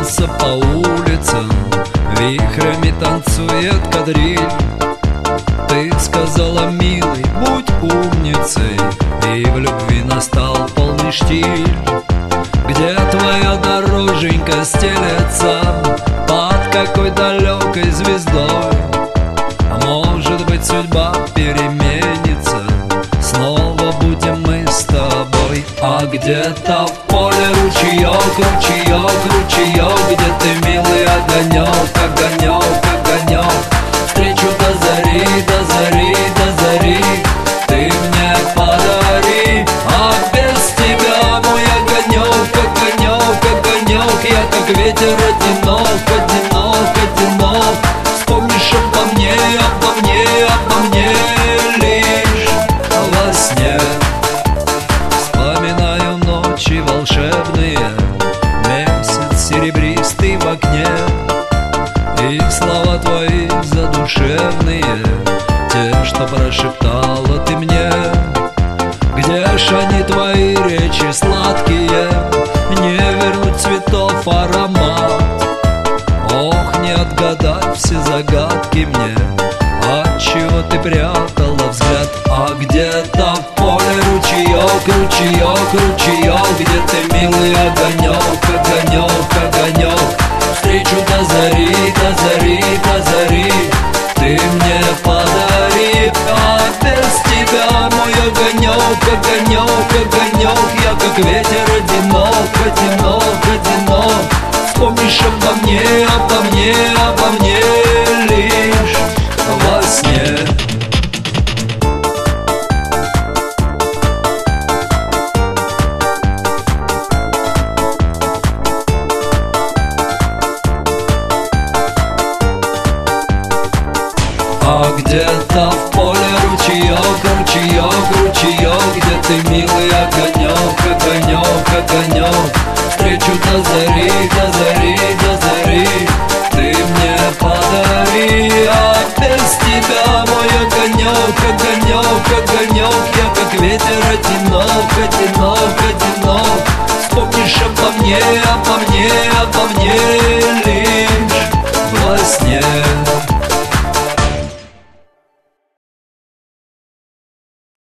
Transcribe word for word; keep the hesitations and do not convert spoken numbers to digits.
несется по улицам, вихрями танцует кадриль. Ты сказала, милый, будь умницей, и в любви настал полный штиль. Где твоя дороженька стелется под какой далекой звездой? А может быть, судьба переменится, снова будем мы с тобой. А где-то в поле ручеек, ручеек, ручеек, где ты, милый, огонек, огонек, огонек. Встречу до зари, до зари, до зари ты мне подари. А без тебя мой огонек, огонек, огонек, я как ветер одинок, одинок, одинок. Вспомнишь обо мне, обо мне, обо мне лишь во сне. Вспоминаю ночи волшебные, месяц серебристый в окне, и слова твои задушевные, те, что прошептала ты мне. Где ж они, твои речи сладкие, не вернуть цветов аромат? Ох, не отгадать все загадки мне, отчего ты прятала взгляд. А где-то в поле ручеек, ручеек, ручеек, где ты, милый, огонек, огонек, огонек. Встречу до зари, до зари, до зари ты мне подари. А без тебя мой огонек, огонек, огонек, я как ветер одинок, одинок, одинок. Вспомнишь обо мне, обо мне, обо мне лишь во сне. А где-то в поле ручеек, ручеек, ручеек, где ты, милый, огонек, огонек, огонек. Встречу до зари, до зари, до зари ты мне подари. А без тебя мой огонек, огонек, огонек, я как ветер одинок, одинок, одинок. Вспомнишь обо мне, обо мне, обо мне лишь во сне.